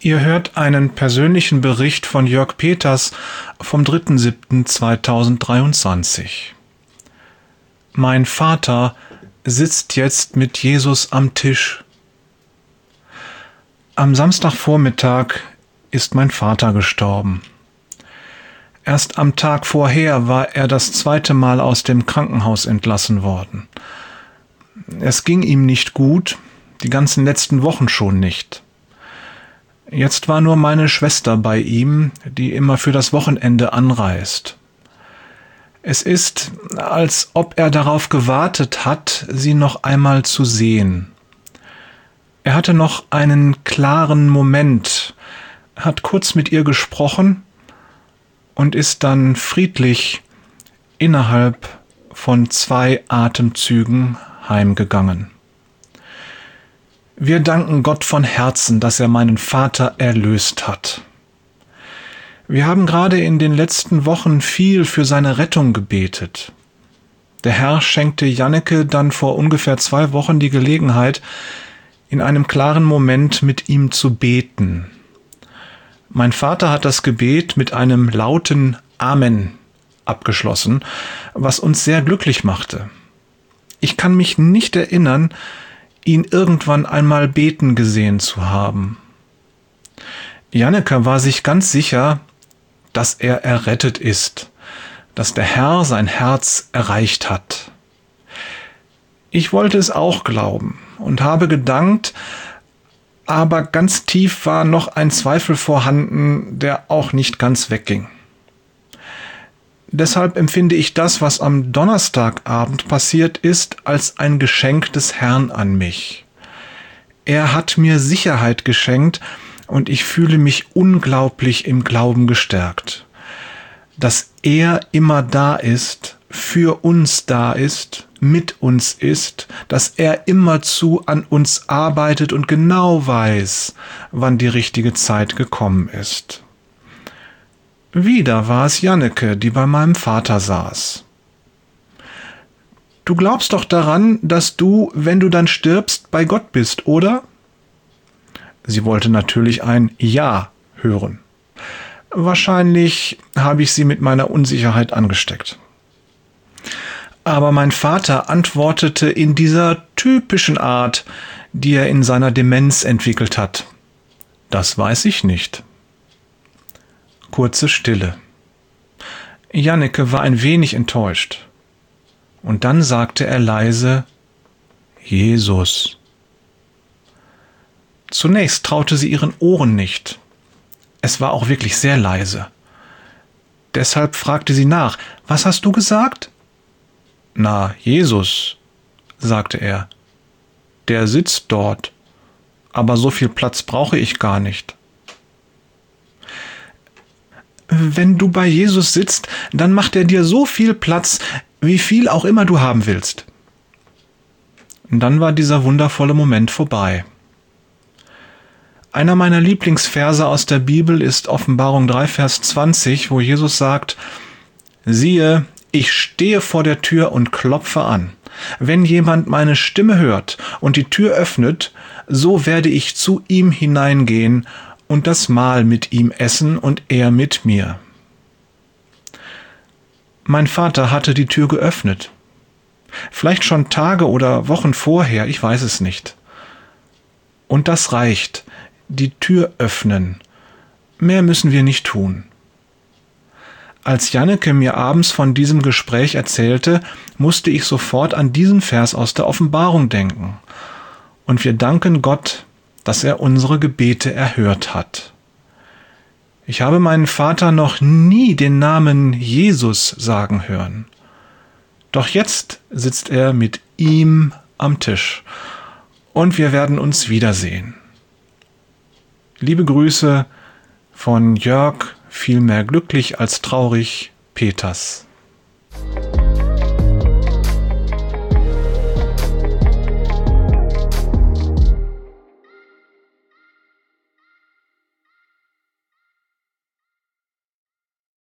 Ihr hört einen persönlichen Bericht von Jörg Peters vom 3.7.2023. Mein Vater sitzt jetzt mit Jesus am Tisch. Am Samstagvormittag ist mein Vater gestorben. Erst am Tag vorher war er das 2. Mal aus dem Krankenhaus entlassen worden. Es ging ihm nicht gut, die ganzen letzten Wochen schon nicht. Jetzt war nur meine Schwester bei ihm, die immer für das Wochenende anreist. Es ist, als ob er darauf gewartet hat, sie noch einmal zu sehen. Er hatte noch einen klaren Moment, hat kurz mit ihr gesprochen und ist dann friedlich innerhalb von 2 Atemzügen heimgegangen. Wir danken Gott von Herzen, dass er meinen Vater erlöst hat. Wir haben gerade in den letzten Wochen viel für seine Rettung gebetet. Der Herr schenkte Janneke dann vor ungefähr 2 Wochen die Gelegenheit, in einem klaren Moment mit ihm zu beten. Mein Vater hat das Gebet mit einem lauten Amen abgeschlossen, was uns sehr glücklich machte. Ich kann mich nicht erinnern, ihn irgendwann einmal beten gesehen zu haben. Janneke war sich ganz sicher, dass er errettet ist, dass der Herr sein Herz erreicht hat. Ich wollte es auch glauben und habe gedankt, aber ganz tief war noch ein Zweifel vorhanden, der auch nicht ganz wegging. Deshalb empfinde ich das, was am Donnerstagabend passiert ist, als ein Geschenk des Herrn an mich. Er hat mir Sicherheit geschenkt und ich fühle mich unglaublich im Glauben gestärkt. Dass er immer da ist, für uns da ist, mit uns ist, dass er immerzu an uns arbeitet und genau weiß, wann die richtige Zeit gekommen ist. Wieder war es Janneke, die bei meinem Vater saß. Du glaubst doch daran, dass du, wenn du dann stirbst, bei Gott bist, oder? Sie wollte natürlich ein Ja hören. Wahrscheinlich habe ich sie mit meiner Unsicherheit angesteckt. Aber mein Vater antwortete in dieser typischen Art, die er in seiner Demenz entwickelt hat. Das weiß ich nicht. Kurze Stille. Janneke war ein wenig enttäuscht. Und dann sagte er leise, Jesus. Zunächst traute sie ihren Ohren nicht. Es war auch wirklich sehr leise. Deshalb fragte sie nach, was hast du gesagt? Na, Jesus, sagte er. Der sitzt dort, aber so viel Platz brauche ich gar nicht. Wenn du bei Jesus sitzt, dann macht er dir so viel Platz, wie viel auch immer du haben willst. Und dann war dieser wundervolle Moment vorbei. Einer meiner Lieblingsverse aus der Bibel ist Offenbarung 3, Vers 20, wo Jesus sagt, siehe, ich stehe vor der Tür und klopfe an. Wenn jemand meine Stimme hört und die Tür öffnet, so werde ich zu ihm hineingehen und das Mahl mit ihm essen und er mit mir. Mein Vater hatte die Tür geöffnet. Vielleicht schon Tage oder Wochen vorher, ich weiß es nicht. Und das reicht, die Tür öffnen. Mehr müssen wir nicht tun. Als Janneke mir abends von diesem Gespräch erzählte, musste ich sofort an diesen Vers aus der Offenbarung denken. Und wir danken Gott, dass er unsere Gebete erhört hat. Ich habe meinen Vater noch nie den Namen Jesus sagen hören. Doch jetzt sitzt er mit ihm am Tisch und wir werden uns wiedersehen. Liebe Grüße von Jörg, vielmehr glücklich als traurig, Peters.